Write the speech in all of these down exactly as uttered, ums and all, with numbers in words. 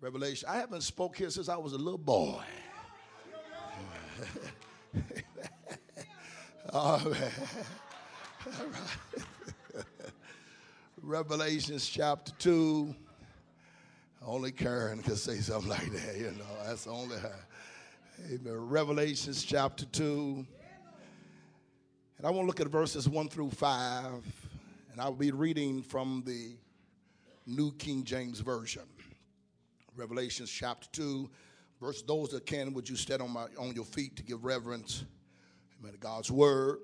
Revelation. I haven't spoke here since I was a little boy. All right. All right. Revelations chapter two. Only Karen can say something like that, you know. That's only her. Amen. Revelations chapter two. And I want to look at verses one through five. And I'll be reading from the New King James Version. Revelations chapter two, verse, those that can, would you stand on, my, on your feet to give reverence, amen, to God's word.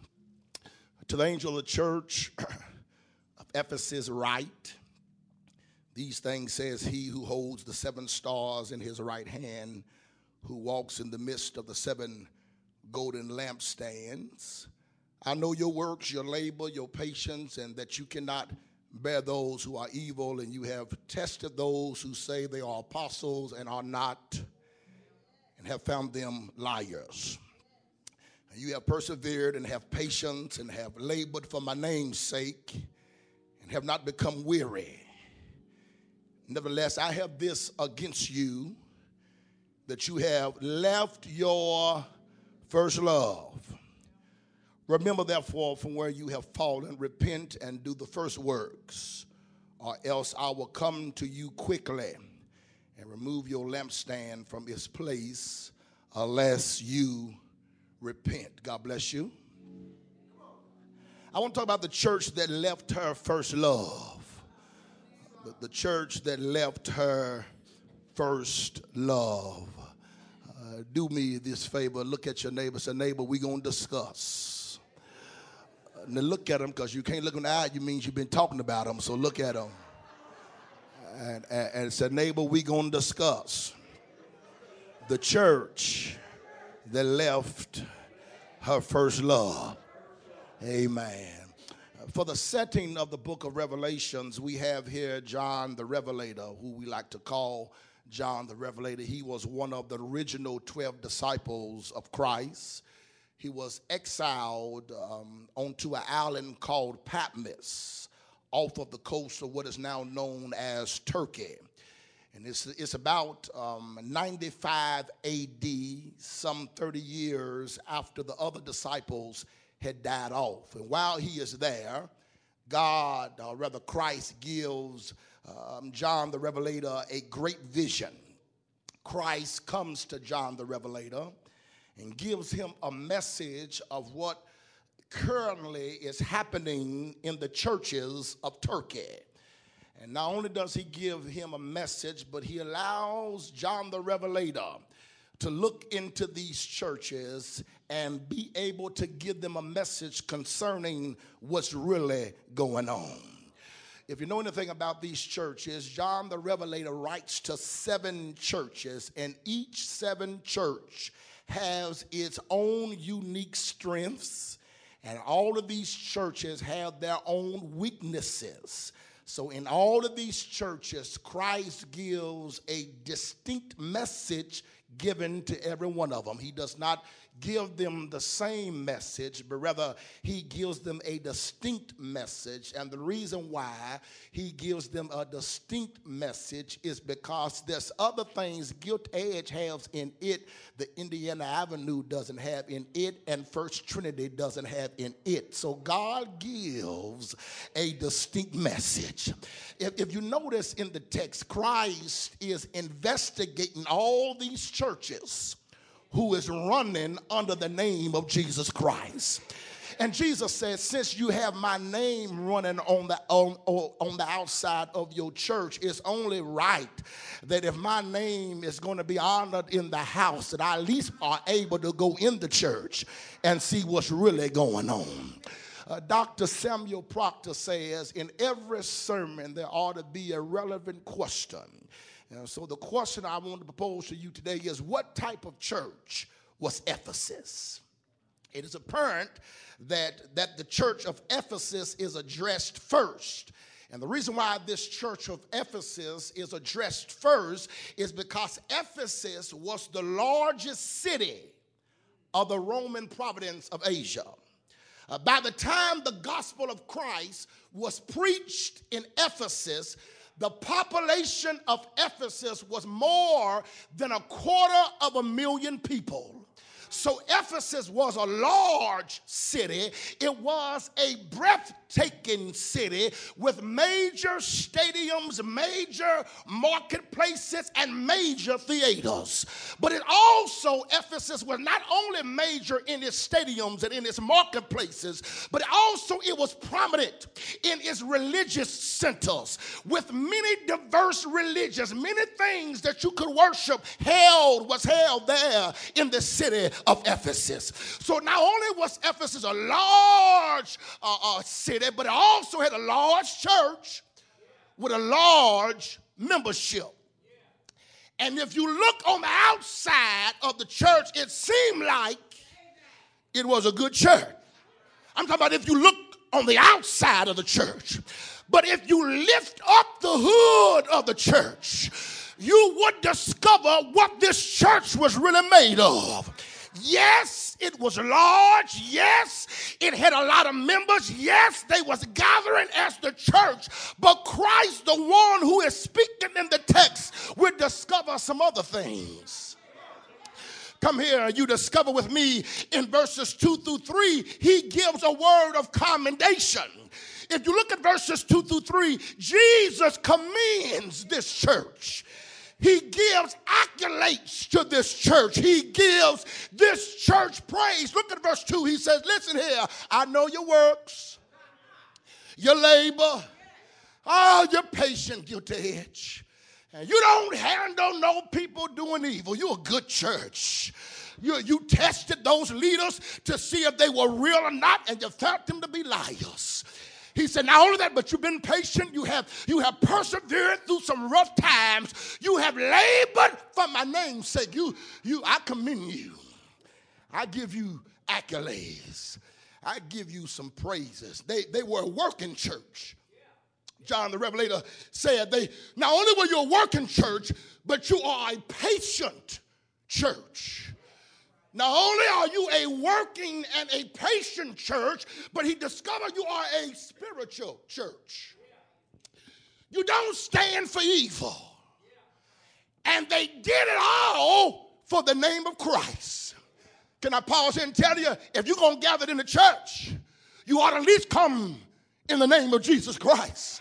To the angel of the church of Ephesus write, these things says he who holds the seven stars in his right hand, who walks in the midst of the seven golden lampstands. I know your works, your labor, your patience, and that you cannot bear those who are evil, and you have tested those who say they are apostles and are not, and have found them liars. And you have persevered and have patience and have labored for my name's sake and have not become weary. Nevertheless, I have this against you, that you have left your first love. Remember, therefore, from where you have fallen, repent and do the first works, or else I will come to you quickly and remove your lampstand from its place, unless you repent. God bless you. I want to talk about the church that left her first love. The, the church that left her first love. Uh, do me this favor. Look at your neighbor. Say, neighbor, we're going to discuss. Now look at them, because you can't look in the eye. You means you've been talking about them. So look at them. And, and, and say, neighbor, we going to discuss the church that left her first love. Amen. For the setting of the book of Revelations, we have here John the Revelator, who we like to call John the Revelator. He was one of the original twelve disciples of Christ. He was exiled um, onto an island called Patmos, off of the coast of what is now known as Turkey. And it's, it's about um, ninety-five A D, some thirty years after the other disciples had died off. And while he is there, God, or rather Christ, gives um, John the Revelator a great vision. Christ comes to John the Revelator and gives him a message of what currently is happening in the churches of Turkey. And not only does he give him a message, but he allows John the Revelator to look into these churches and be able to give them a message concerning what's really going on. If you know anything about these churches, John the Revelator writes to seven churches, and each seven church has its own unique strengths, and all of these churches have their own weaknesses. So in all of these churches, Christ gives a distinct message given to every one of them. He does not give them the same message, but rather he gives them a distinct message. And the reason why he gives them a distinct message is because there's other things Gilt Edge has in it the Indiana Avenue doesn't have in it, and First Trinity doesn't have in it. So God gives a distinct message. If, if you notice in the text, Christ is investigating all these churches who is running under the name of Jesus Christ. And Jesus says, since you have my name running on the on, on the outside of your church, it's only right that if my name is going to be honored in the house, that I at least are able to go in the church and see what's really going on. Uh, Doctor Samuel Proctor says, in every sermon there ought to be a relevant question. And so the question I want to propose to you today is, what type of church was Ephesus? It is apparent that, that the church of Ephesus is addressed first. And the reason why this church of Ephesus is addressed first is because Ephesus was the largest city of the Roman province of Asia. Uh, by the time the gospel of Christ was preached in Ephesus, The population of Ephesus was more than a quarter of a million people. So Ephesus was a large city. It was a breathtaking city with major stadiums, major marketplaces, and major theaters. But it also, Ephesus was not only major in its stadiums and in its marketplaces, but also it was prominent in its religious centers with many diverse religions, many things that you could worship held was held there in the city of Ephesus. So not only was Ephesus a large uh, uh, city, but it also had a large church with a large membership. And if you look on the outside of the church, it seemed like it was a good church. I'm talking about if you look on the outside of the church. But if you lift up the hood of the church, you would discover what this church was really made of. Yes, it was large. Yes, it had a lot of members. Yes, they was gathering as the church. But Christ, the one who is speaking in the text, will discover some other things. Come here, you discover with me in verses two through three, he gives a word of commendation. If you look at verses two through three, Jesus commends this church. He gives accolades to this church. He gives this church praise. Look at verse two. He says, listen here, I know your works, your labor, oh, your patient, guilty edge. And you don't handle no people doing evil. You're a good church. You, you tested those leaders to see if they were real or not, and you found them to be liars. He said, not only that, but you've been patient. You have, you have persevered through some rough times. You have labored for my name's sake. You, you, I commend you. I give you accolades. I give you some praises. They, they were a working church. John the Revelator said, they not only were you a working church, but you are a patient church. Not only are you a working and a patient church, but he discovered you are a spiritual church. You don't stand for evil. And they did it all for the name of Christ. Can I pause here and tell you, if you're going to gather in the church, you ought to at least come in the name of Jesus Christ.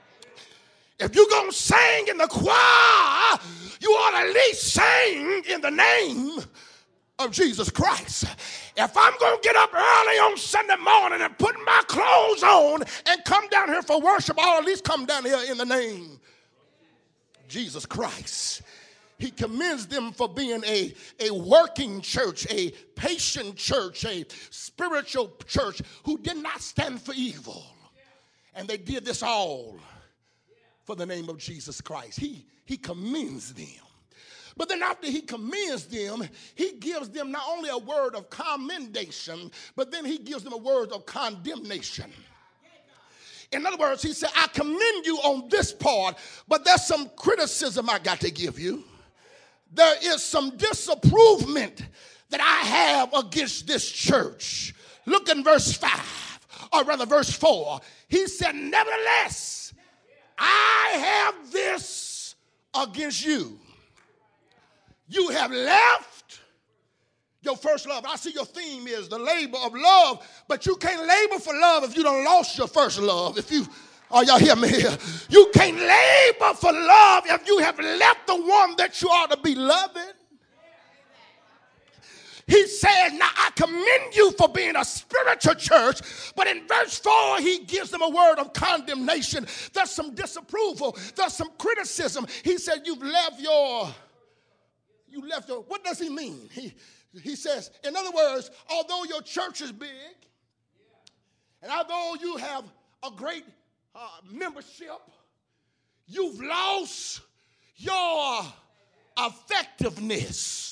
If you're going to sing in the choir, you ought to at least sing in the name of Jesus Christ. If I'm going to get up early on Sunday morning and put my clothes on and come down here for worship, I'll at least come down here in the name of Jesus Christ. He commends them for being a, a working church, a patient church, a spiritual church who did not stand for evil. And they did this all for the name of Jesus Christ. He, he commends them. But then after he commends them, he gives them not only a word of commendation, but then he gives them a word of condemnation. In other words, he said, I commend you on this part, but there's some criticism I got to give you. There is some disapproval that I have against this church. Look in verse five, or rather verse four. He said, nevertheless, I have this against you. You have left your first love. I see your theme is the labor of love, but you can't labor for love if you done lost your first love. If you, oh, y'all hear me here? You can't labor for love if you have left the one that you ought to be loving. He says, now I commend you for being a spiritual church, but in verse four, he gives them a word of condemnation. There's some disapproval. There's some criticism. He said, you've left your, you left your, what does he mean? He, he says, in other words, although your church is big, and although you have a great uh, membership, you've lost your effectiveness.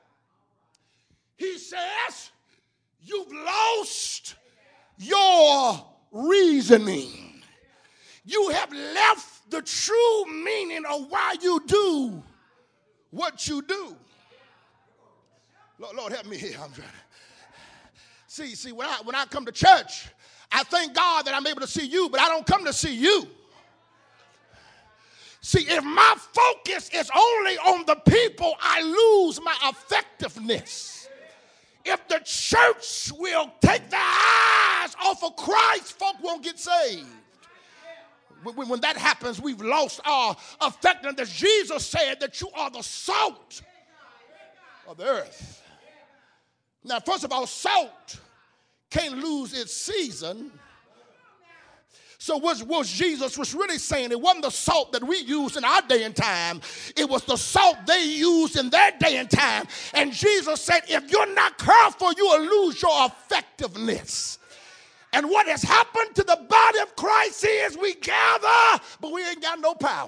He says, you've lost your reasoning. You have left the true meaning of why you do what you do. Lord, Lord help me here. I'm trying to see, see, when I, when I come to church, I thank God that I'm able to see you, but I don't come to see you. See, if my focus is only on the people, I lose my effectiveness. If the church will take their eyes off of Christ, folk won't get saved. When, when that happens, we've lost our effectiveness. Jesus said that you are the salt of the earth. Now, first of all, salt can't lose its season. So what was Jesus was really saying, it wasn't the salt that we use in our day and time. It was the salt they used in their day and time. And Jesus said, if you're not careful, you will lose your effectiveness. And what has happened to the body of Christ is we gather, but we ain't got no power.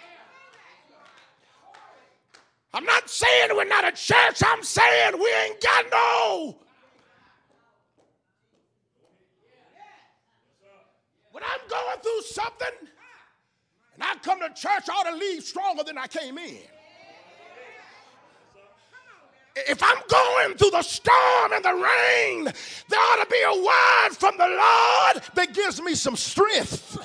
I'm not saying we're not a church. I'm saying we ain't got no. When I'm going through something and I come to church, I ought to leave stronger than I came in. If I'm going through the storm and the rain, there ought to be a word from the Lord that gives me some strength.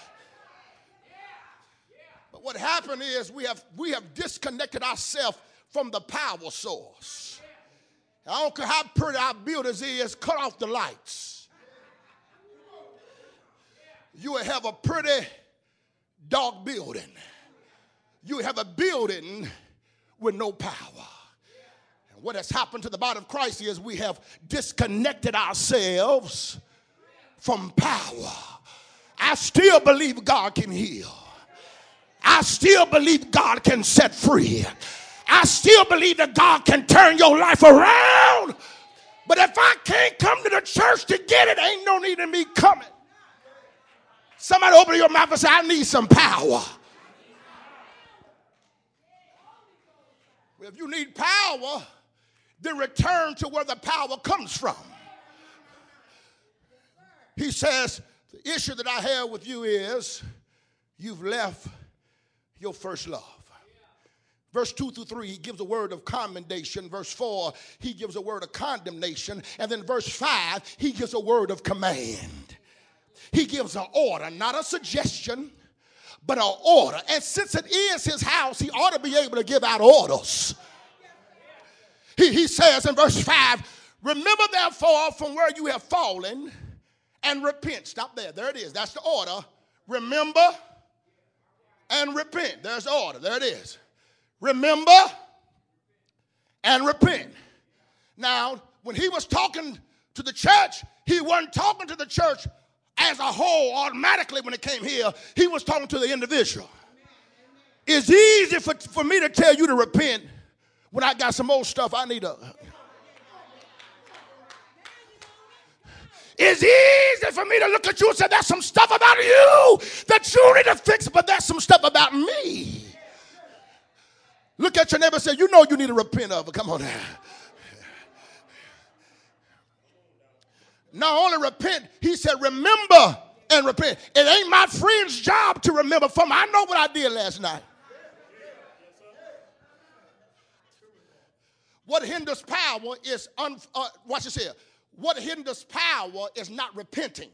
But what happened is we have we have disconnected ourselves from the power source. I don't care how pretty our buildings is, cut off the lights. You will have a pretty dark building. You have a building with no power. And what has happened to the body of Christ is we have disconnected ourselves from power. I still believe God can heal. I still believe God can set free. I still believe that God can turn your life around. But if I can't come to the church to get it, ain't no need in me coming. Somebody open your mouth and say, I need some power. Well, if you need power, then return to where the power comes from. He says, the issue that I have with you is you've left your first love. Verse two through three, he gives a word of commendation. Verse four, he gives a word of condemnation. And then verse five, he gives a word of command. He gives an order, not a suggestion, but an order. And since it is his house, he ought to be able to give out orders. He, he says in verse five, remember therefore from where you have fallen and repent. Stop there. There it is. That's the order. Remember and repent. There's the order. There it is. Remember and repent. Now, when he was talking to the church, he wasn't talking to the church as a whole automatically when it came here. He was talking to the individual. It's easy for, for me to tell you to repent when I got some old stuff I need to. It's easy for me to look at you and say, there's some stuff about you that you need to fix, but there's some stuff about me. Look at your neighbor and say, you know you need to repent of it. Come on now. Not only repent, he said, remember and repent. It ain't my friend's job to remember from. I know what I did last night. What hinders power is, un, uh, watch this here. What hinders power is not repenting.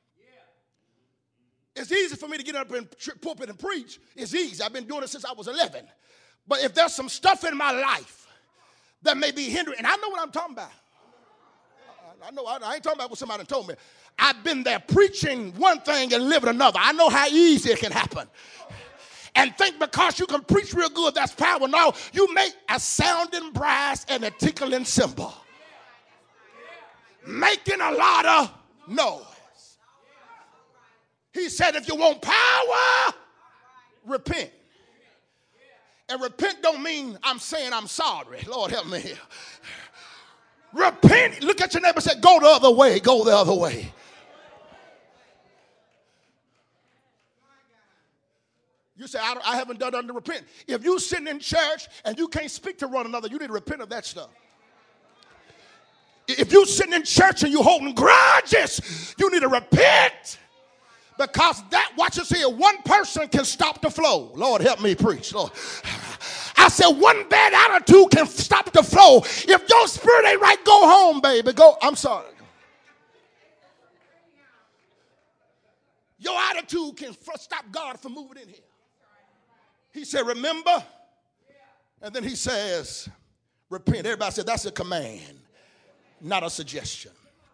It's easy for me to get up in pulpit and preach. It's easy. I've been doing it since I was eleven. But if there's some stuff in my life that may be hindering, and I know what I'm talking about. I know, I ain't talking about what somebody told me. I've been there preaching one thing and living another. I know how easy it can happen. And think because you can preach real good, that's power. No, you make a sounding brass and a tinkling cymbal. Making a lot of noise. He said if you want power, repent. And repent don't mean I'm saying I'm sorry. Lord help me here. Repent. Look at your neighbor and say, go the other way. Go the other way. You say, I, I haven't done nothing to repent. If you're sitting in church and you can't speak to one another, you need to repent of that stuff. If you're sitting in church and you're holding grudges, you need to repent. Because that, watch this here, one person can stop the flow. Lord, help me preach. Lord. I said one bad attitude can stop the flow. If your spirit ain't right, go home, baby. Go. I'm sorry. Your attitude can stop God from moving in here. He said, remember. And then he says, repent. Everybody said that's a command, not a suggestion.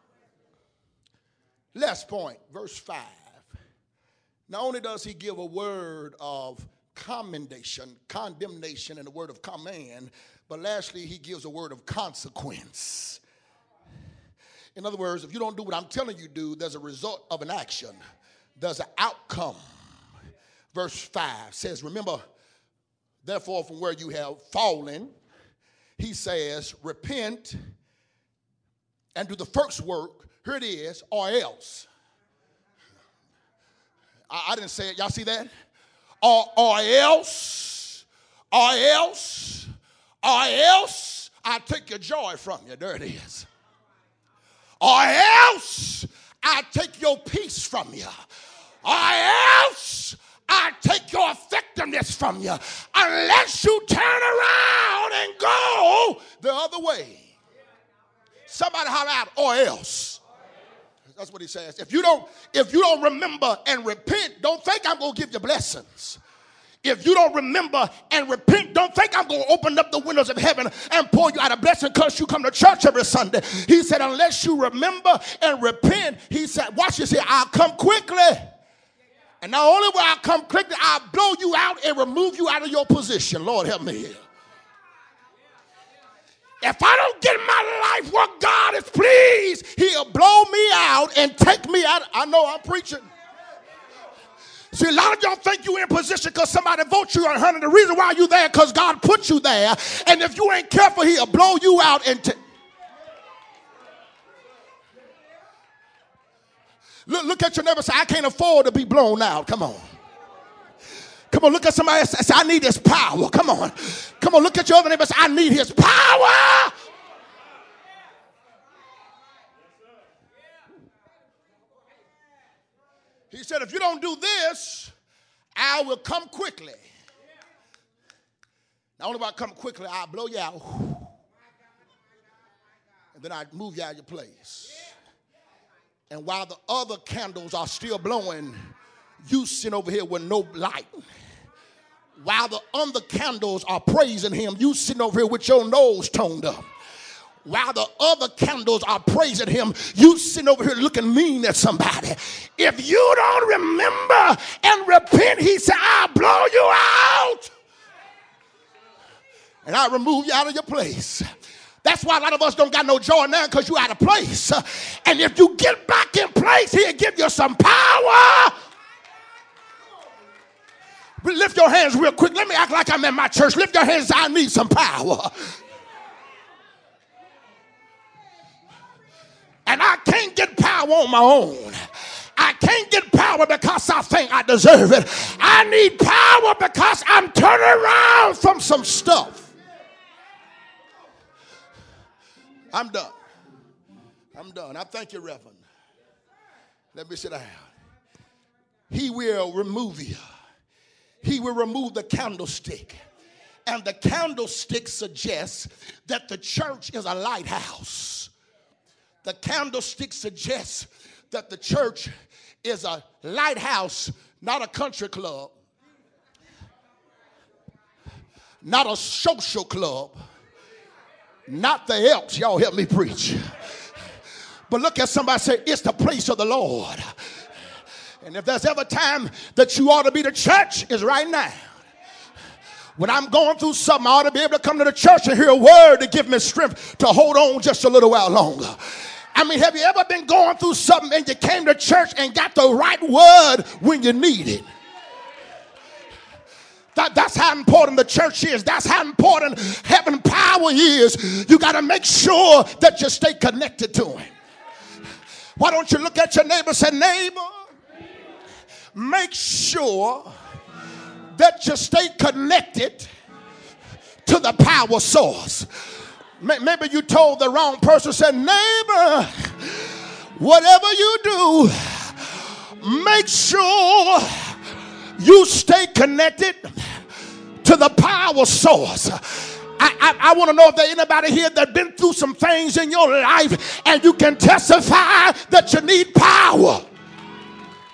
Last point, verse five. Not only does he give a word of commendation, condemnation, and a word of command, but lastly, he gives a word of consequence. In other words, if you don't do what I'm telling you to do, there's a result of an action. There's an outcome. Verse five says, remember, therefore, from where you have fallen, he says, repent and do the first work. Here it is, or else. I, I didn't say it. Y'all see that? Or, or else, or else, or else I take your joy from you. There it is. Or else I take your peace from you. Or else I take your effectiveness from you. Unless you turn around and go the other way. Somebody holler out, or else. That's what he says. If you don't, if you don't remember and repent, don't think I'm going to give you blessings. If you don't remember and repent, don't think I'm going to open up the windows of heaven and pour you out a blessing because you come to church every Sunday. He said, unless you remember and repent, he said, watch this here, I'll come quickly. And not only will I come quickly, I'll blow you out and remove you out of your position. Lord, help me here. If I don't get my life where God is pleased, he'll blow me out and take me out. I know I'm preaching. See, a lot of y'all think you're in position because somebody votes you on honey. The reason why you're there because God put you there. And if you ain't careful, he'll blow you out and take. Look, look at your neighbor and say, I can't afford to be blown out. Come on. Come on, look at somebody else and say, I need his power. Come on. Come on, look at your other neighbor and say, I need his power. He said, if you don't do this, I will come quickly. Not only will I come quickly, I'll blow you out. And then I'll move you out of your place. And while the other candles are still blowing, you sit over here with no light. While the other candles are praising him, you sitting over here with your nose toned up. While the other candles are praising him, you sitting over here looking mean at somebody. If you don't remember and repent, he said, I'll blow you out. And I'll remove you out of your place. That's why a lot of us don't got no joy now because you're out of place. And if you get back in place, he'll give you some power. Lift your hands real quick. Let me act like I'm in my church. Lift your hands. I need some power. And I can't get power on my own. I can't get power because I think I deserve it. I need power because I'm turning around from some stuff. I'm done. I'm done. I thank you, Reverend. Let me sit down. He will remove you. He will remove the candlestick. And the candlestick suggests that the church is a lighthouse. The candlestick suggests that the church is a lighthouse, not a country club, not a social club, not the Elks. Y'all help me preach. But look at somebody say, it's the place of the Lord. And if there's ever time that you ought to be the church, is right now. When I'm going through something, I ought to be able to come to the church and hear a word to give me strength to hold on just a little while longer. I mean, have you ever been going through something and you came to church and got the right word when you need it? That, that's how important the church is. That's how important having power is. You got to make sure that you stay connected to him. Why don't you look at your neighbor and say, neighbor, make sure that you stay connected to the power source. Maybe you told the wrong person, said, neighbor, whatever you do, make sure you stay connected to the power source. I, I, I want to know if there's anybody here that been through some things in your life and you can testify that you need power.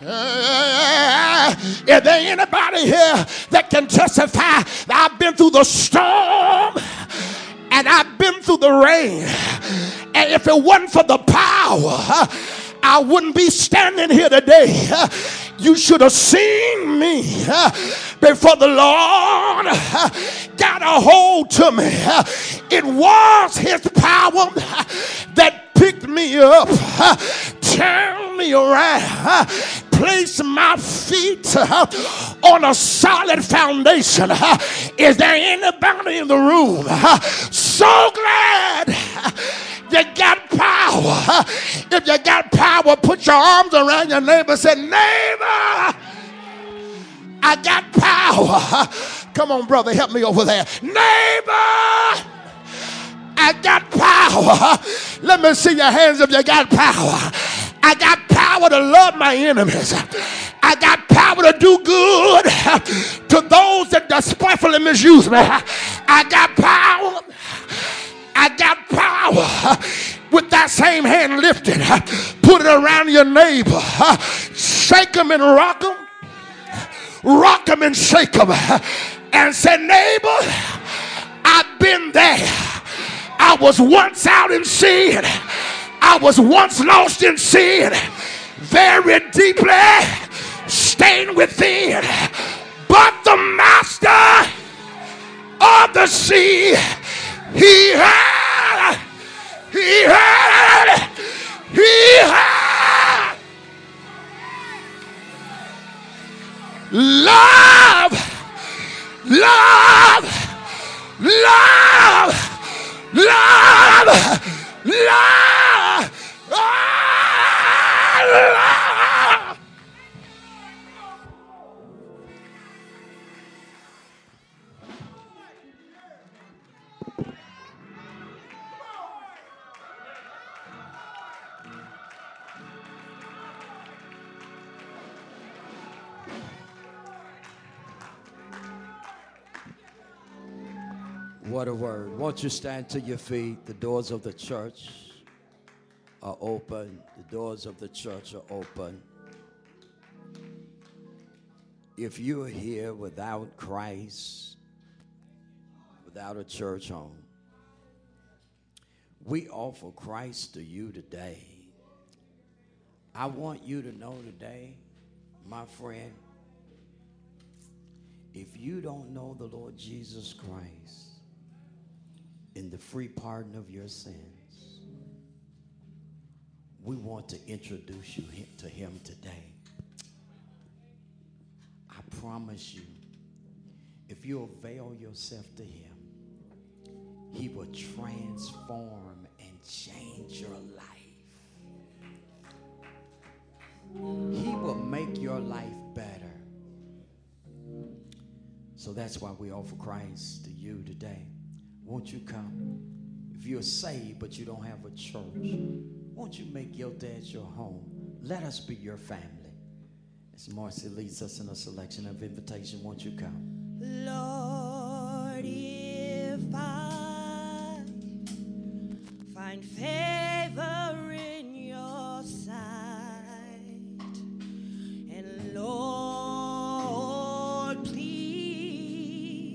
Uh, is there anybody here that can testify that I've been through the storm and I've been through the rain, and if it wasn't for the power, I wouldn't be standing here today. You should have seen me before the Lord got a hold to me. It was his power that picked me up, turned me around, placed my feet on a solid foundation. Is there anybody in the room so glad you got power? If you got power, put your arms around your neighbor and say, neighbor, I got power. Come on, brother, help me over there. Neighbor, I got power. Let me see your hands if you got power. I got power to love my enemies. I got power to do good to those that despitefully misuse me. I got power. I got power. With that same hand lifted, put it around your neighbor. Shake them and rock them. Rock them and shake them. And say, neighbor, I've been there. I was once out in sin. I was once lost in sin, very deeply stained within. But the master of the sea, he heard, he heard, he heard. Love, love, love, love, love, ah, love. What a word. Won't you stand to your feet? The doors of the church are open. The doors of the church are open. If you're here without Christ, without a church home, we offer Christ to you today. I want you to know today, my friend, if you don't know the Lord Jesus Christ in the free pardon of your sins, we want to introduce you to him today. I promise you, if you avail yourself to him, he will transform and change your life. He will make your life better. So that's why we offer Christ to you today. Won't you come? If you're saved but you don't have a church, won't you make your dad your home? Let us be your family. As Marcy leads us in a selection of invitation, won't you come? Lord, if I find favor in your sight, and Lord, please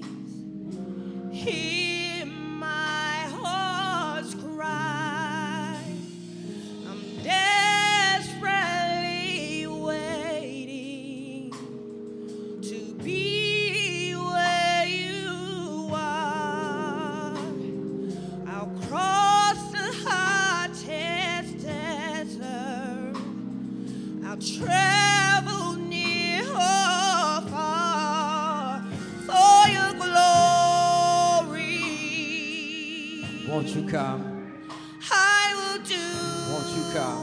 hear my heart's cry. I'm desperately waiting to be where you are. I'll cross the hottest desert. I'll travel near or far for your glory. Won't you come? I will do Won't you come?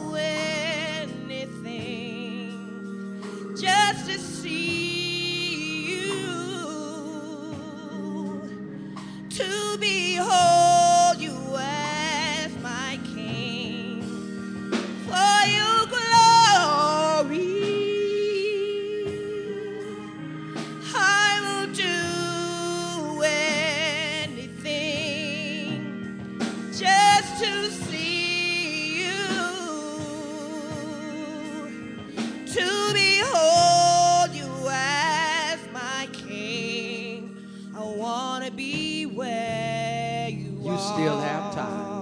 anything just to see you, to behold you as my King, for your glory. I will do anything just to see you, wanna be where you, You are. still have time.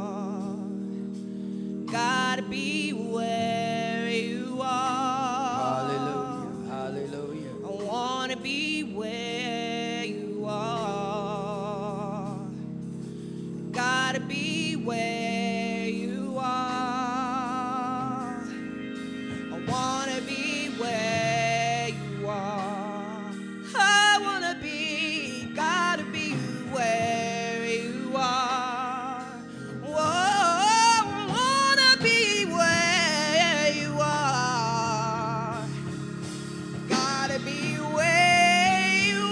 Gotta be where you are. Hallelujah. Hallelujah. I wanna be where you are. Gotta be where you are. I wanna be where you are. I wanna be, gotta be where you are. Whoa, I wanna be where you are. Gotta be where you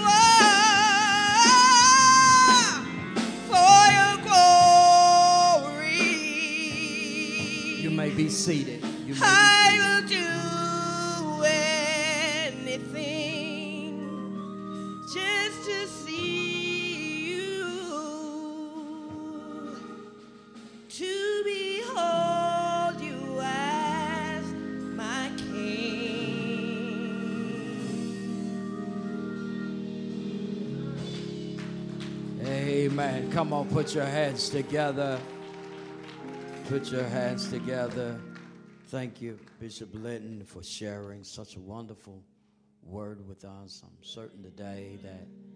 are for your glory. You may be seated. You may be I seated. will do anything just to see you, to behold you as my King. Amen. Come on, put your hands together. Put your hands together. Thank you, Bishop Linton, for sharing such a wonderful word with us. I'm certain today that